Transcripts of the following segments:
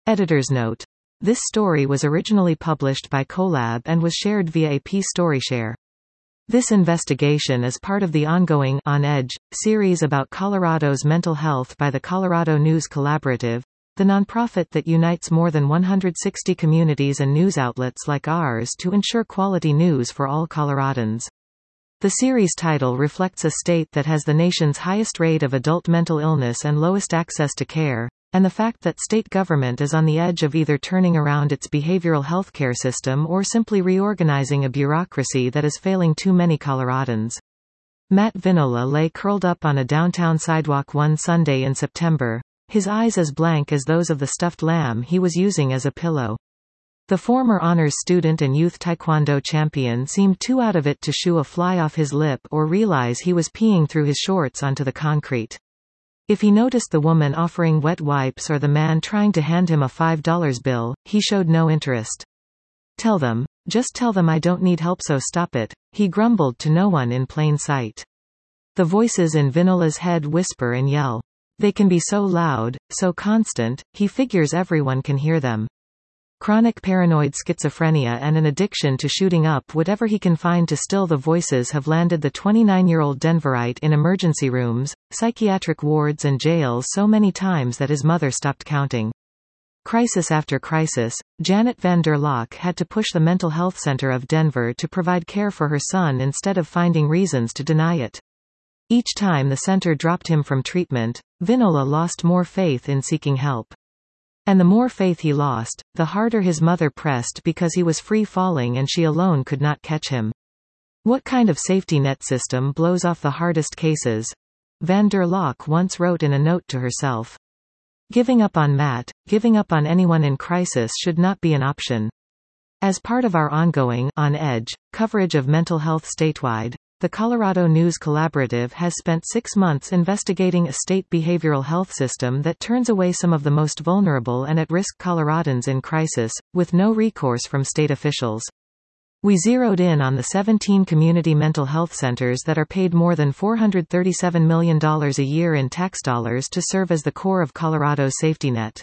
Editor's note. This story was originally published by Colab and was shared via a pStoryShare. This investigation is part of the ongoing On Edge series about Colorado's mental health by the Colorado News Collaborative, the nonprofit that unites more than 160 communities and news outlets like ours to ensure quality news for all Coloradans. The series title reflects a state that has the nation's highest rate of adult mental illness and lowest access to care, and the fact that state government is on the edge of either turning around its behavioral health care system or simply reorganizing a bureaucracy that is failing too many Coloradans. Matt Vinola lay curled up on a downtown sidewalk one Sunday in September, his eyes as blank as those of the stuffed lamb he was using as a pillow. The former honors student and youth taekwondo champion seemed too out of it to shoo a fly off his lip or realize he was peeing through his shorts onto the concrete. If he noticed the woman offering wet wipes or the man trying to hand him a $5 bill, he showed no interest. Tell them. Just tell them I don't need help, so stop it, he grumbled to no one in plain sight. The voices in Vinola's head whisper and yell. They can be so loud, so constant, he figures everyone can hear them. Chronic paranoid schizophrenia and an addiction to shooting up whatever he can find to still the voices have landed the 29-year-old Denverite in emergency rooms, psychiatric wards and jails so many times that his mother stopped counting. Crisis after crisis, Janet van der Lock had to push the Mental Health Center of Denver to provide care for her son instead of finding reasons to deny it. Each time the center dropped him from treatment, Vinola lost more faith in seeking help. And the more faith he lost, the harder his mother pressed because he was free falling and she alone could not catch him. What kind of safety net system blows off the hardest cases? Van der Lock once wrote in a note to herself. Giving up on Matt, giving up on anyone in crisis should not be an option. As part of our ongoing On Edge coverage of mental health statewide, the Colorado News Collaborative has spent 6 months investigating a state behavioral health system that turns away some of the most vulnerable and at-risk Coloradans in crisis, with no recourse from state officials. We zeroed in on the 17 community mental health centers that are paid more than $437 million a year in tax dollars to serve as the core of Colorado's safety net.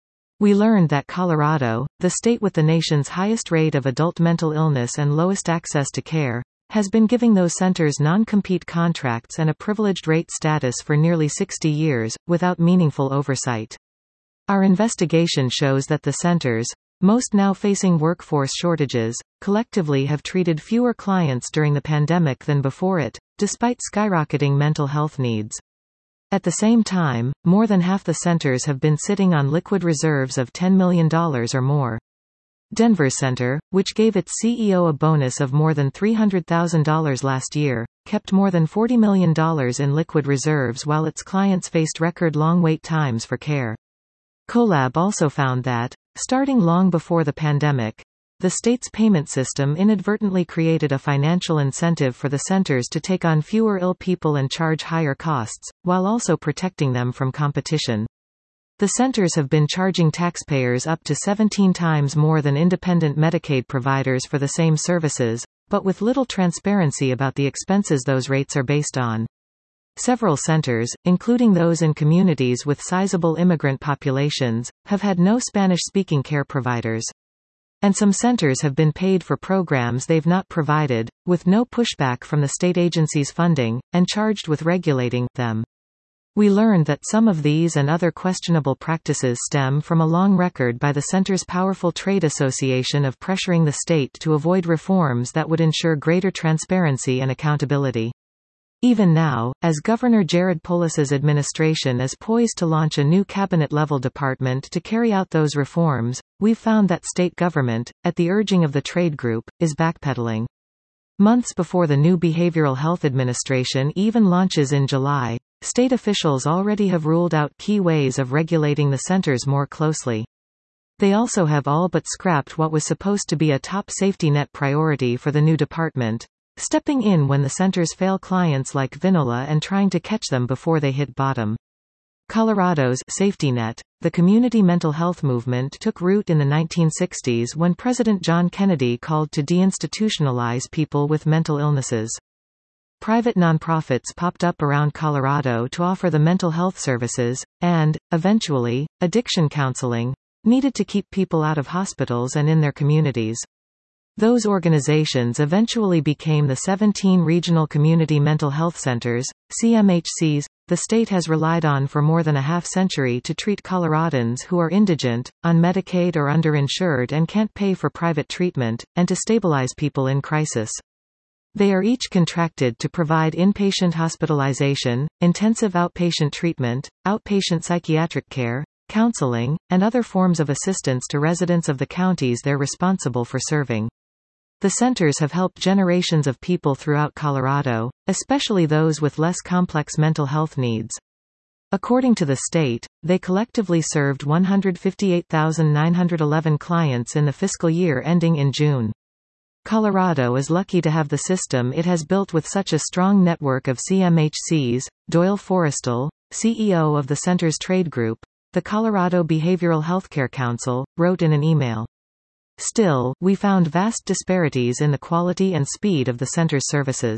We learned that Colorado, the state with the nation's highest rate of adult mental illness and lowest access to care, has been giving those centers non-compete contracts and a privileged rate status for nearly 60 years, without meaningful oversight. Our investigation shows that the centers, most now facing workforce shortages, collectively have treated fewer clients during the pandemic than before it, despite skyrocketing mental health needs. At the same time, more than half the centers have been sitting on liquid reserves of $10 million or more. Denver's center, which gave its CEO a bonus of more than $300,000 last year, kept more than $40 million in liquid reserves while its clients faced record-long wait times for care. Colab also found that, starting long before the pandemic, the state's payment system inadvertently created a financial incentive for the centers to take on fewer ill people and charge higher costs, while also protecting them from competition. The centers have been charging taxpayers up to 17 times more than independent Medicaid providers for the same services, but with little transparency about the expenses those rates are based on. Several centers, including those in communities with sizable immigrant populations, have had no Spanish-speaking care providers. And some centers have been paid for programs they've not provided, with no pushback from the state agency's funding, and charged with regulating them. We learned that some of these and other questionable practices stem from a long record by the center's powerful trade association of pressuring the state to avoid reforms that would ensure greater transparency and accountability. Even now, as Governor Jared Polis's administration is poised to launch a new cabinet-level department to carry out those reforms, we've found that state government, at the urging of the trade group, is backpedaling. Months before the new Behavioral Health Administration even launches in July, state officials already have ruled out key ways of regulating the centers more closely. They also have all but scrapped what was supposed to be a top safety net priority for the new department, stepping in when the centers fail clients like Vinola and trying to catch them before they hit bottom. Colorado's safety net, the community mental health movement, took root in the 1960s when President John Kennedy called to deinstitutionalize people with mental illnesses. Private nonprofits popped up around Colorado to offer the mental health services, and, eventually, addiction counseling, needed to keep people out of hospitals and in their communities. Those organizations eventually became the 17 Regional Community Mental Health Centers, CMHCs, the state has relied on for more than a half-century to treat Coloradans who are indigent, on Medicaid or underinsured and can't pay for private treatment, and to stabilize people in crisis. They are each contracted to provide inpatient hospitalization, intensive outpatient treatment, outpatient psychiatric care, counseling, and other forms of assistance to residents of the counties they're responsible for serving. The centers have helped generations of people throughout Colorado, especially those with less complex mental health needs. According to the state, they collectively served 158,911 clients in the fiscal year ending in June. Colorado is lucky to have the system it has built with such a strong network of CMHCs, Doyle Forrestal, CEO of the center's trade group, the Colorado Behavioral Healthcare Council, wrote in an email. Still, we found vast disparities in the quality and speed of the center's services.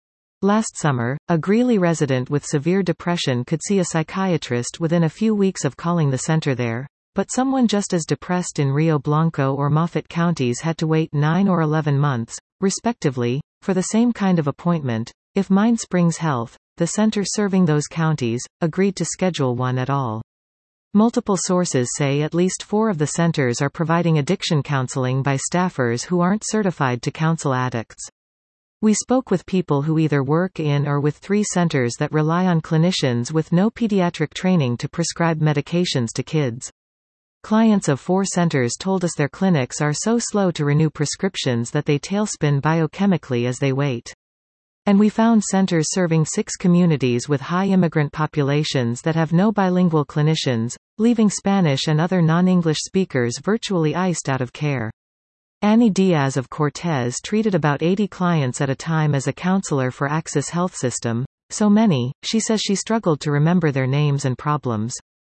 Last summer, a Greeley resident with severe depression could see a psychiatrist within a few weeks of calling the center there, but someone just as depressed in Rio Blanco or Moffat counties had to wait 9 or 11 months, respectively, for the same kind of appointment. If Mind Springs Health, the center serving those counties, agreed to schedule one at all. Multiple sources say at least 4 of the centers are providing addiction counseling by staffers who aren't certified to counsel addicts. We spoke with people who either work in or with 3 centers that rely on clinicians with no pediatric training to prescribe medications to kids. Clients of 4 centers told us their clinics are so slow to renew prescriptions that they tailspin biochemically as they wait. And we found centers serving 6 communities with high immigrant populations that have no bilingual clinicians, leaving Spanish and other non-English speakers virtually iced out of care. Annie Diaz of Cortez treated about 80 clients at a time as a counselor for Access Health System, so many, she says she struggled to remember their names and problems.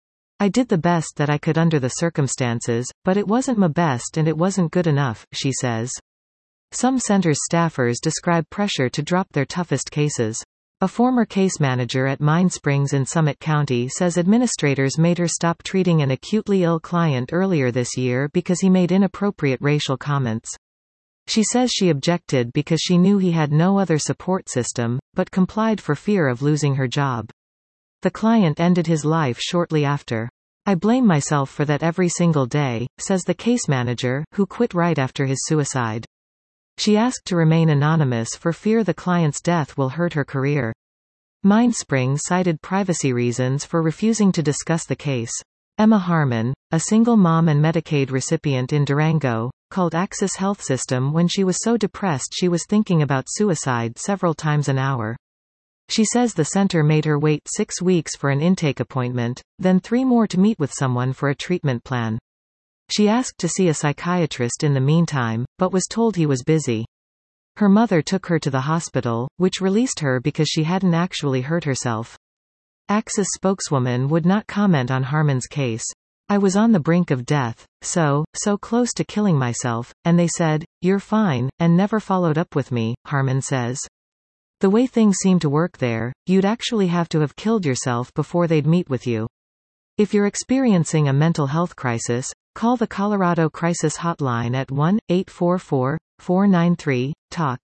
I did the best that I could under the circumstances, but it wasn't my best and it wasn't good enough, she says. Some centers' staffers describe pressure to drop their toughest cases. A former case manager at Mind Springs in Summit County says administrators made her stop treating an acutely ill client earlier this year because he made inappropriate racial comments. She says she objected because she knew he had no other support system, but complied for fear of losing her job. The client ended his life shortly after. I blame myself for that every single day, says the case manager, who quit right after his suicide. She asked to remain anonymous for fear the client's death will hurt her career. Mind Springs cited privacy reasons for refusing to discuss the case. Emma Harmon, a single mom and Medicaid recipient in Durango, called Access Health System when she was so depressed she was thinking about suicide several times an hour. She says the center made her wait 6 weeks for an intake appointment, then 3 more to meet with someone for a treatment plan. She asked to see a psychiatrist in the meantime, but was told he was busy. Her mother took her to the hospital, which released her because she hadn't actually hurt herself. Access spokeswoman would not comment on Harmon's case. I was on the brink of death, so close to killing myself, and they said, "You're fine," and never followed up with me, Harmon says. The way things seem to work there, you'd actually have to have killed yourself before they'd meet with you. If you're experiencing a mental health crisis, call the Colorado Crisis Hotline at 1-844-493-TALK,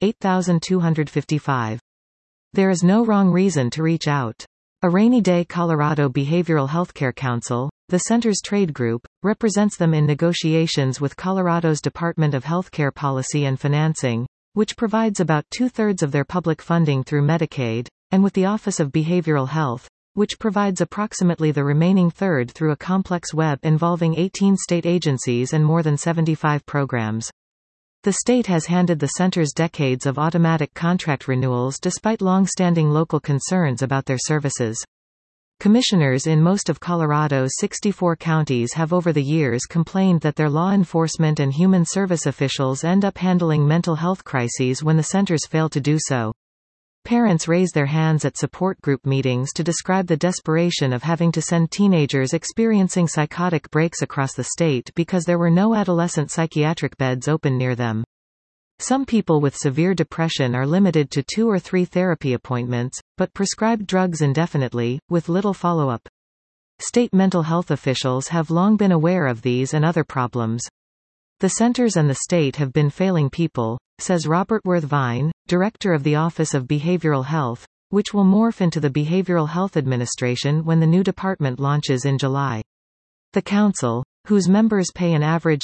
8255. There is no wrong reason to reach out. A Rainy Day Colorado Behavioral Healthcare Council, the center's trade group, represents them in negotiations with Colorado's Department of Healthcare Policy and Financing, which provides about 2/3 of their public funding through Medicaid, and with the Office of Behavioral Health, which provides approximately the remaining third through a complex web involving 18 state agencies and more than 75 programs. The state has handed the centers decades of automatic contract renewals despite long-standing local concerns about their services. Commissioners in most of Colorado's 64 counties have over the years complained that their law enforcement and human service officials end up handling mental health crises when the centers fail to do so. Parents raise their hands at support group meetings to describe the desperation of having to send teenagers experiencing psychotic breaks across the state because there were no adolescent psychiatric beds open near them. Some people with severe depression are limited to 2 or 3 therapy appointments, but prescribed drugs indefinitely, with little follow-up. State mental health officials have long been aware of these and other problems. The centers and the state have been failing people, says Robert Worth Vine, director of the Office of Behavioral Health, which will morph into the Behavioral Health Administration when the new department launches in July. The council, whose members pay an average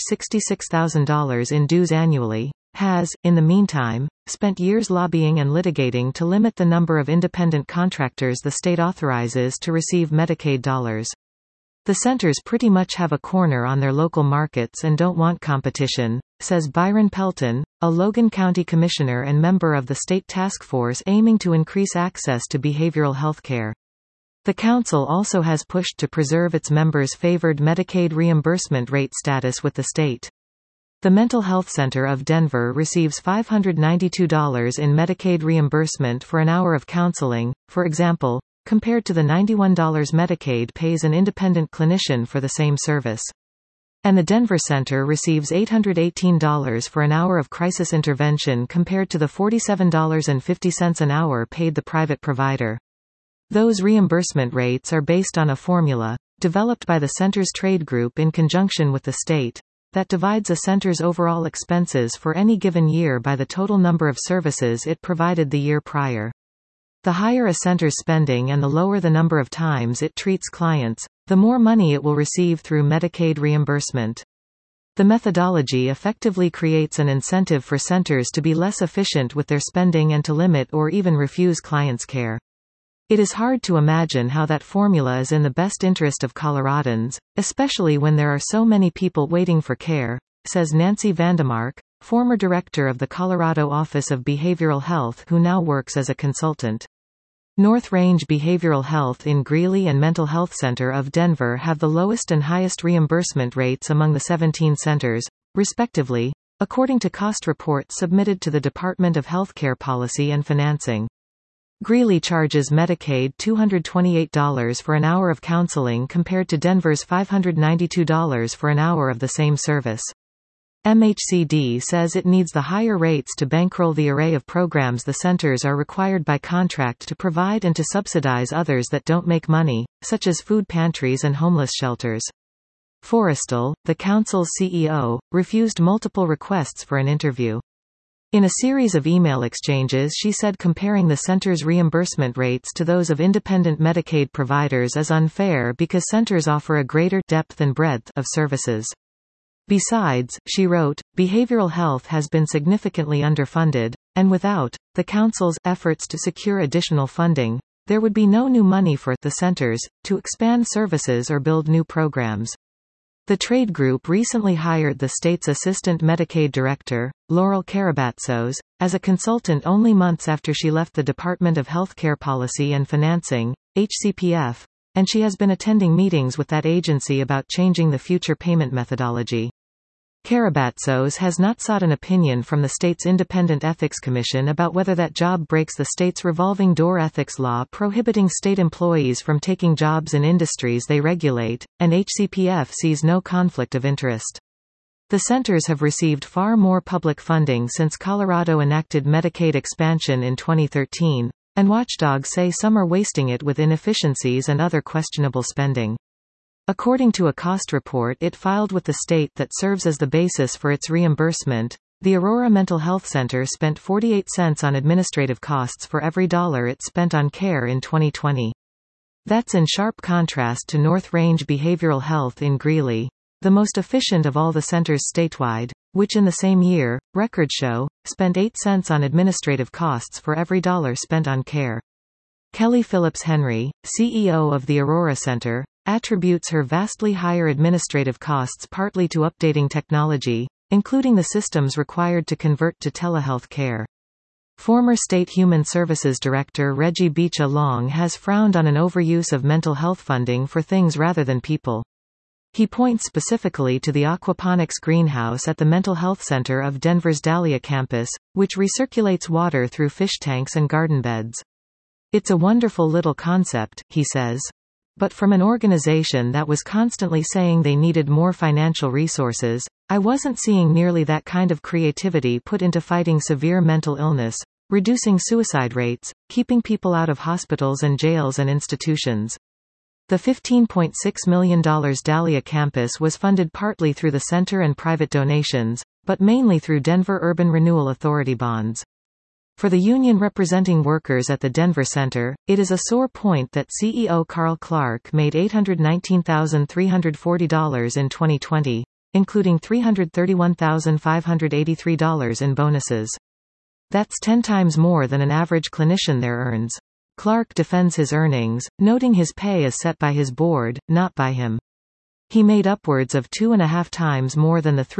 $66,000 in dues annually, has, in the meantime, spent years lobbying and litigating to limit the number of independent contractors the state authorizes to receive Medicaid dollars. The centers pretty much have a corner on their local markets and don't want competition, says Byron Pelton, a Logan County commissioner and member of the state task force aiming to increase access to behavioral health care. The council also has pushed to preserve its members' favored Medicaid reimbursement rate status with the state. The Mental Health Center of Denver receives $592 in Medicaid reimbursement for an hour of counseling, for example, compared to the $91 Medicaid pays an independent clinician for the same service. And the Denver Center receives $818 for an hour of crisis intervention compared to the $47.50 an hour paid the private provider. Those reimbursement rates are based on a formula, developed by the center's trade group in conjunction with the state, that divides a center's overall expenses for any given year by the total number of services it provided the year prior. The higher a center's spending and the lower the number of times it treats clients, the more money it will receive through Medicaid reimbursement. The methodology effectively creates an incentive for centers to be less efficient with their spending and to limit or even refuse clients' care. It is hard to imagine how that formula is in the best interest of Coloradans, especially when there are so many people waiting for care, says Nancy Vandemark, former director of the Colorado Office of Behavioral Health who now works as a consultant. North Range Behavioral Health in Greeley and Mental Health Center of Denver have the lowest and highest reimbursement rates among the 17 centers, respectively, according to cost reports submitted to the Department of Healthcare Policy and Financing. Greeley charges Medicaid $228 for an hour of counseling compared to Denver's $592 for an hour of the same service. MHCD says it needs the higher rates to bankroll the array of programs the centers are required by contract to provide and to subsidize others that don't make money, such as food pantries and homeless shelters. Forrestal, the council's CEO, refused multiple requests for an interview. In a series of email exchanges she said comparing the center's reimbursement rates to those of independent Medicaid providers is unfair because centers offer a greater depth and breadth of services. Besides, she wrote, behavioral health has been significantly underfunded, and without the council's efforts to secure additional funding, there would be no new money for the centers to expand services or build new programs. The trade group recently hired the state's assistant Medicaid director, Laurel Karabatzos, as a consultant only months after she left the Department of Healthcare Policy and Financing, HCPF, and she has been attending meetings with that agency about changing the future payment methodology. Karabatzos has not sought an opinion from the state's Independent Ethics Commission about whether that job breaks the state's revolving door ethics law prohibiting state employees from taking jobs in industries they regulate, and HCPF sees no conflict of interest. The centers have received far more public funding since Colorado enacted Medicaid expansion in 2013, and watchdogs say some are wasting it with inefficiencies and other questionable spending. According to a cost report it filed with the state that serves as the basis for its reimbursement, the Aurora Mental Health Center spent 48 cents on administrative costs for every dollar it spent on care in 2020. That's in sharp contrast to North Range Behavioral Health in Greeley, the most efficient of all the centers statewide, which in the same year, records show, spent 8 cents on administrative costs for every dollar spent on care. Kelly Phillips Henry, CEO of the Aurora Center, attributes her vastly higher administrative costs partly to updating technology, including the systems required to convert to telehealth care. Former State Human Services Director Reggie Beecha Long has frowned on an overuse of mental health funding for things rather than people. He points specifically to the aquaponics greenhouse at the Mental Health Center of Denver's Dahlia campus, which recirculates water through fish tanks and garden beds. It's a wonderful little concept, he says. But from an organization that was constantly saying they needed more financial resources, I wasn't seeing nearly that kind of creativity put into fighting severe mental illness, reducing suicide rates, keeping people out of hospitals and jails and institutions. The $15.6 million Dahlia campus was funded partly through the center and private donations, but mainly through Denver Urban Renewal Authority bonds. For the union representing workers at the Denver Center, it is a sore point that CEO Carl Clark made $819,340 in 2020, including $331,583 in bonuses. That's 10 times more than an average clinician there earns. Clark defends his earnings, noting his pay is set by his board, not by him. He made upwards of 2.5 times more than the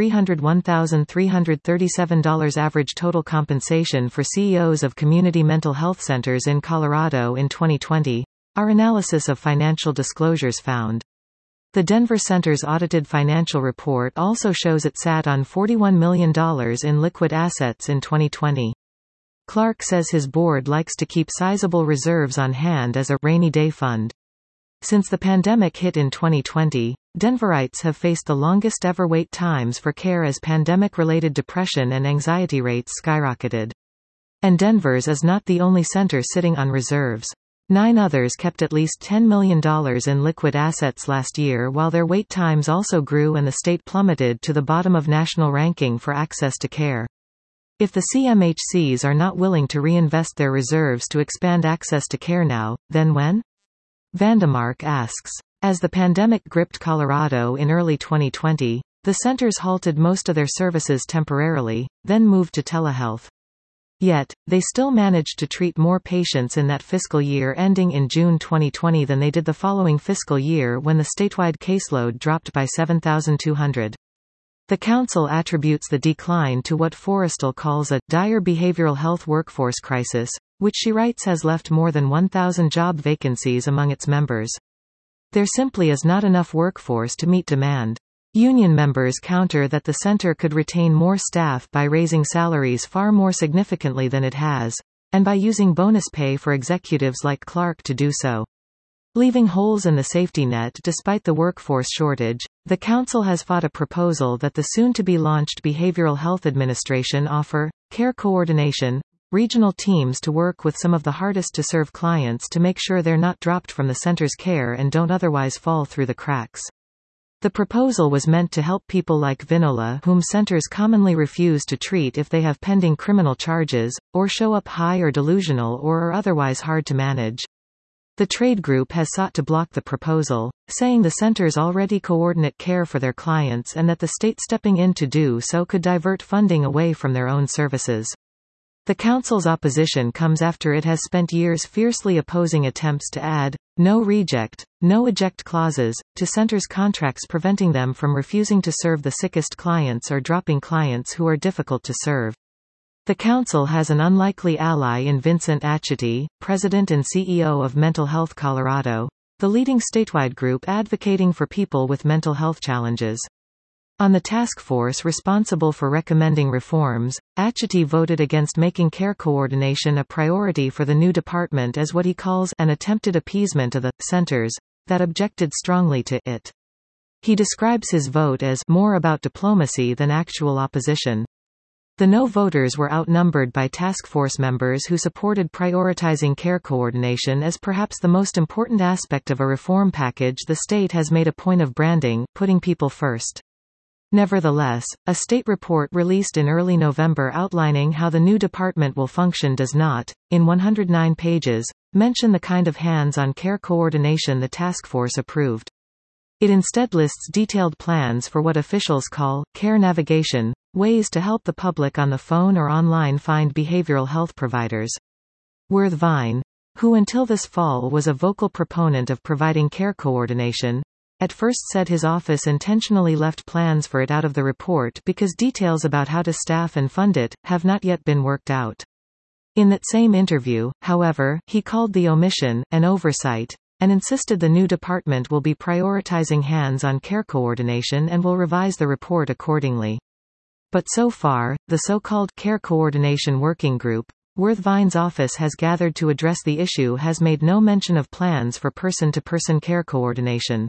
$301,337 average total compensation for CEOs of community mental health centers in Colorado in 2020, our analysis of financial disclosures found. The Denver Center's audited financial report also shows it sat on $41 million in liquid assets in 2020. Clark says his board likes to keep sizable reserves on hand as a rainy day fund. Since the pandemic hit in 2020, Denverites have faced the longest ever wait times for care as pandemic-related depression and anxiety rates skyrocketed. And Denver's is not the only center sitting on reserves. 9 others kept at least $10 million in liquid assets last year, while their wait times also grew and the state plummeted to the bottom of national ranking for access to care. If the CMHCs are not willing to reinvest their reserves to expand access to care now, then when? Vandemark asks. As the pandemic gripped Colorado in early 2020, the centers halted most of their services temporarily, then moved to telehealth. Yet, they still managed to treat more patients in that fiscal year ending in June 2020 than they did the following fiscal year when the statewide caseload dropped by 7,200. The council attributes the decline to what Forrestal calls a dire behavioral health workforce crisis, which she writes has left more than 1,000 job vacancies among its members. There simply is not enough workforce to meet demand. Union members counter that the center could retain more staff by raising salaries far more significantly than it has, and by using bonus pay for executives like Clark to do so. Leaving holes in the safety net despite the workforce shortage, the council has fought a proposal that the soon-to-be-launched Behavioral Health Administration offer care coordination, regional teams to work with some of the hardest-to-serve clients to make sure they're not dropped from the center's care and don't otherwise fall through the cracks. The proposal was meant to help people like Vinola, whom centers commonly refuse to treat if they have pending criminal charges, or show up high or delusional or are otherwise hard to manage. The trade group has sought to block the proposal, saying the centers already coordinate care for their clients and that the state stepping in to do so could divert funding away from their own services. The council's opposition comes after it has spent years fiercely opposing attempts to add no reject, no eject clauses to centers' contracts, preventing them from refusing to serve the sickest clients or dropping clients who are difficult to serve. The council has an unlikely ally in Vincent Acciatti, president and CEO of Mental Health Colorado, the leading statewide group advocating for people with mental health challenges. On the task force responsible for recommending reforms, Acciatti voted against making care coordination a priority for the new department as what he calls an attempted appeasement of the centers that objected strongly to it. He describes his vote as more about diplomacy than actual opposition. The no voters were outnumbered by task force members who supported prioritizing care coordination as perhaps the most important aspect of a reform package the state has made a point of branding, putting people first. Nevertheless, a state report released in early November outlining how the new department will function does not, in 109 pages, mention the kind of hands-on care coordination the task force approved. It instead lists detailed plans for what officials call care navigation, ways to help the public on the phone or online find behavioral health providers. Worth Vine, who until this fall was a vocal proponent of providing care coordination, at first said his office intentionally left plans for it out of the report because details about how to staff and fund it have not yet been worked out. In that same interview, however, he called the omission an oversight, and insisted the new department will be prioritizing hands-on care coordination and will revise the report accordingly. But so far, the so-called Care Coordination Working Group, Worth Vine's office has gathered to address the issue, has made no mention of plans for person-to-person care coordination.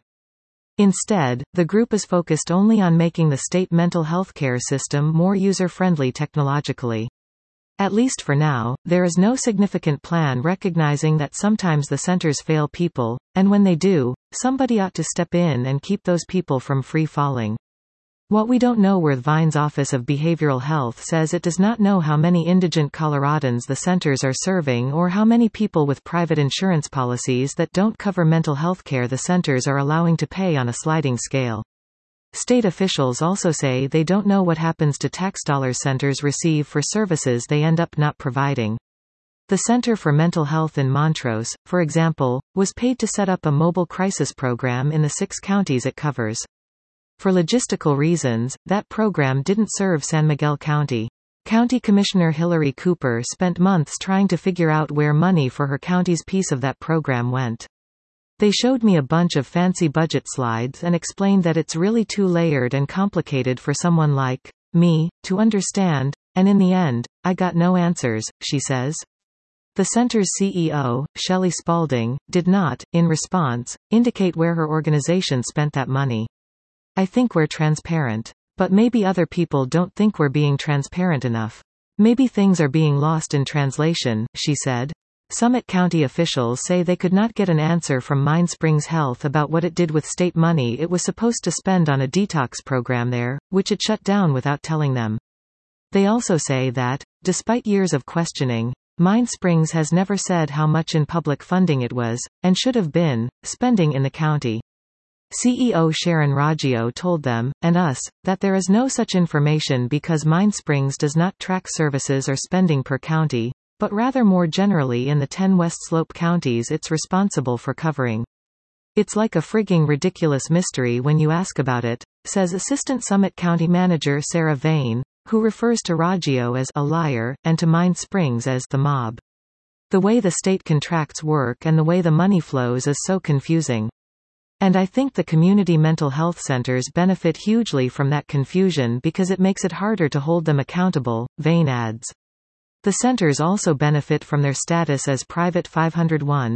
Instead, the group is focused only on making the state mental health care system more user-friendly technologically. At least for now, there is no significant plan recognizing that sometimes the centers fail people, and when they do, Somebody ought to step in and keep those people from free falling. What we don't know. Wirth-Vine's Office of Behavioral Health says it does not know how many indigent Coloradans the centers are serving or how many people with private insurance policies that don't cover mental health care the centers are allowing to pay on a sliding scale. State officials also say they don't know what happens to tax dollars centers receive for services they end up not providing. The Center for Mental Health in Montrose, for example, was paid to set up a mobile crisis program in the 6 counties it covers. For logistical reasons, that program didn't serve San Miguel County. County Commissioner Hillary Cooper spent months trying to figure out where money for her county's piece of that program went. They showed me a bunch of fancy budget slides and explained that it's really too layered and complicated for someone like me to understand, and in the end, I got no answers, she says. The center's CEO, Shelley Spalding, did not, in response, indicate where her organization spent that money. I think we're transparent. But maybe other people don't think we're being transparent enough. Maybe things are being lost in translation, she said. Summit County officials say they could not get an answer from Mind Springs Health about what it did with state money it was supposed to spend on a detox program there, which it shut down without telling them. They also say that, despite years of questioning, Mind Springs has never said how much in public funding it was, and should have been, spending in the county. CEO Sharon Raggio told them, and us, that there is no such information because Mind Springs does not track services or spending per county, but rather more generally in the 10 West Slope counties it's responsible for covering. It's like a frigging ridiculous mystery when you ask about it, says Assistant Summit County Manager Sarah Vane, who refers to Raggio as a liar, and to Mind Springs as the mob. The way the state contracts work and the way the money flows is so confusing. And I think the community mental health centers benefit hugely from that confusion because it makes it harder to hold them accountable, Vane adds. The centers also benefit from their status as private 501(c)(3)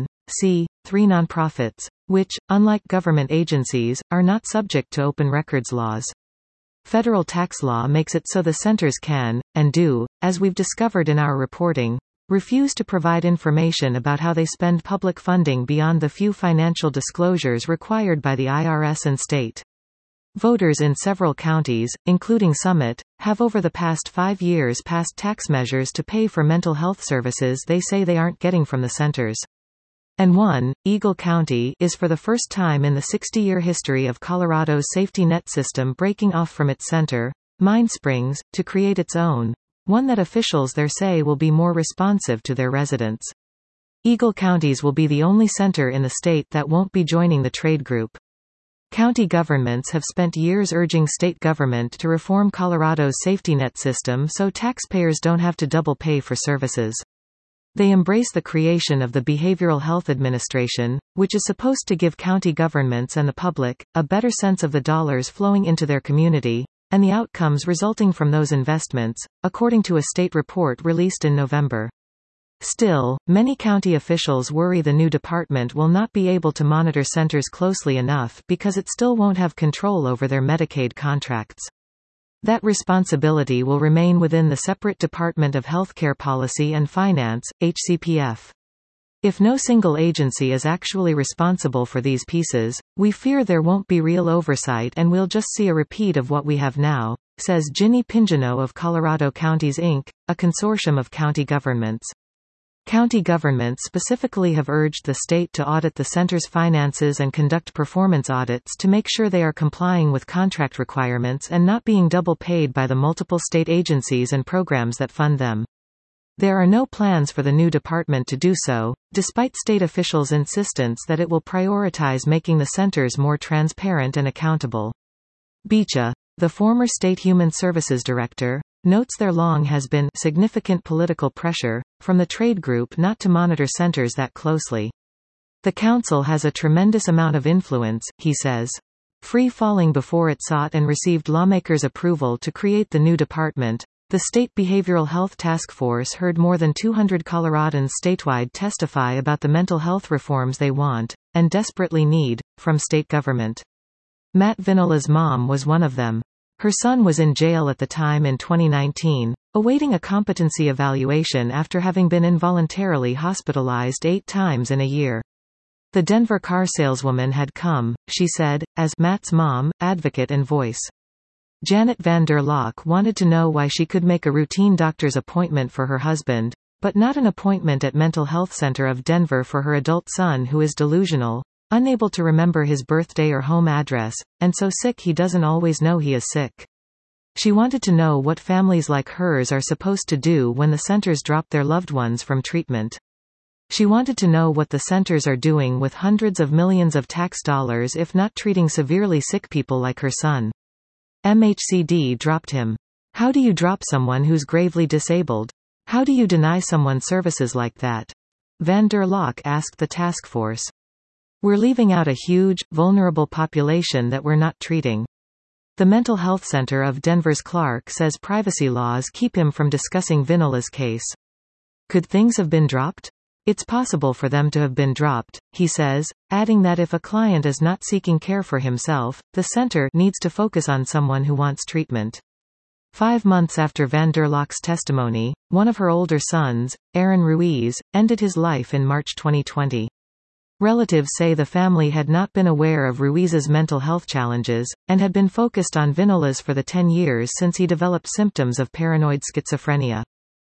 nonprofits, which, unlike government agencies, are not subject to open records laws. Federal tax law makes it so the centers can, and do, as we've discovered in our reporting, refuse to provide information about how they spend public funding beyond the few financial disclosures required by the IRS and state. Voters in several counties, including Summit, have over the past 5 years passed tax measures to pay for mental health services they say they aren't getting from the centers. And one, Eagle County, is for the first time in the 60-year history of Colorado's safety net system breaking off from its center, Mind Springs, to create its own, one that officials there say will be more responsive to their residents. Eagle counties will be the only center in the state that won't be joining the trade group. County governments have spent years urging state government to reform Colorado's safety net system so taxpayers don't have to double pay for services. They embrace the creation of the Behavioral Health Administration, which is supposed to give county governments and the public a better sense of the dollars flowing into their community, and the outcomes resulting from those investments, according to a state report released in November. Still, many county officials worry the new department will not be able to monitor centers closely enough because it still won't have control over their Medicaid contracts. That responsibility will remain within the separate Department of Healthcare Policy and Finance, HCPF. If no single agency is actually responsible for these pieces, we fear there won't be real oversight and we'll just see a repeat of what we have now, says Ginny Pingeno of Colorado Counties Inc., a consortium of county governments. County governments specifically have urged the state to audit the center's finances and conduct performance audits to make sure they are complying with contract requirements and not being double paid by the multiple state agencies and programs that fund them. There are no plans for the new department to do so, despite state officials' insistence that it will prioritize making the centers more transparent and accountable. Beecha, the former state human services director, notes there long has been significant political pressure from the trade group not to monitor centers that closely. The council has a tremendous amount of influence, he says. Free falling before it sought and received lawmakers' approval to create the new department. The State Behavioral Health Task Force heard more than 200 Coloradans statewide testify about the mental health reforms they want, and desperately need, from state government. Matt Vinola's mom was one of them. Her son was in jail at the time in 2019, awaiting a competency evaluation after having been involuntarily hospitalized 8 times in a year. The Denver car saleswoman had come, she said, as Matt's mom, advocate and voice. Janet van der Lock wanted to know why she could make a routine doctor's appointment for her husband, but not an appointment at Mental Health Center of Denver for her adult son who is delusional, unable to remember his birthday or home address, and so sick he doesn't always know he is sick. She wanted to know what families like hers are supposed to do when the centers drop their loved ones from treatment. She wanted to know what the centers are doing with hundreds of millions of tax dollars if not treating severely sick people like her son. MHCD dropped him. How do you drop someone who's gravely disabled? How do you deny someone services like that? Van der Lock asked the task force. We're leaving out a huge, vulnerable population that we're not treating. The Mental Health Center of Denver's Clark says privacy laws keep him from discussing Vinola's case. Could things have been dropped? It's possible for them to have been dropped, he says, adding that if a client is not seeking care for himself, the center needs to focus on someone who wants treatment. 5 months after van der Lock's testimony, one of her older sons, Aaron Ruiz, ended his life in March 2020. Relatives say the family had not been aware of Ruiz's mental health challenges, and had been focused on Vinola's for the 10 years since he developed symptoms of paranoid schizophrenia.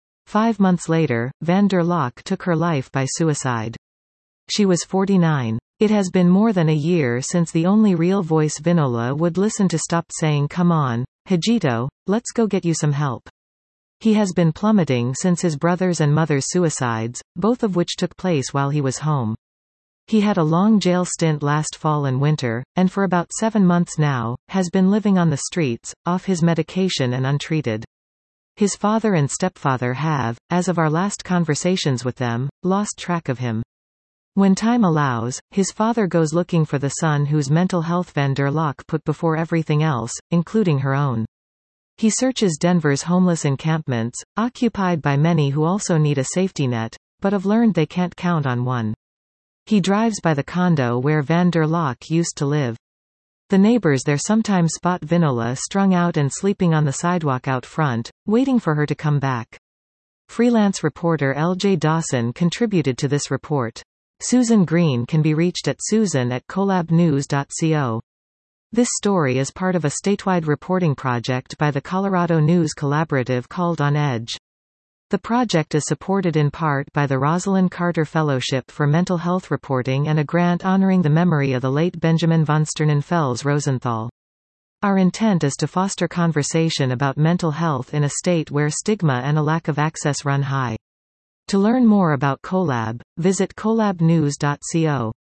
5 months later, van der Lock took her life by suicide. She was 49. It has been more than a year since the only real voice Vinola would listen to stopped saying "Come on, Hijito, let's go get you some help." He has been plummeting since his brother's and mother's suicides, both of which took place while he was home. He had a long jail stint last fall and winter, and for about 7 months now, has been living on the streets, off his medication and untreated. His father and stepfather have, as of our last conversations with them, lost track of him. When time allows, his father goes looking for the son whose mental health van der Lock put before everything else, including her own. He searches Denver's homeless encampments, occupied by many who also need a safety net, but have learned they can't count on one. He drives by the condo where van der Lock used to live. The neighbors there sometimes spot Vinola strung out and sleeping on the sidewalk out front, waiting for her to come back. Freelance reporter L.J. Dawson contributed to this report. Susan Green can be reached at susan@colabnews.co. This story is part of a statewide reporting project by the Colorado News Collaborative called On Edge. The project is supported in part by the Rosalind Carter Fellowship for Mental Health Reporting and a grant honoring the memory of the late Benjamin von Sternenfels Rosenthal. Our intent is to foster conversation about mental health in a state where stigma and a lack of access run high. To learn more about CoLab, visit colabnews.co.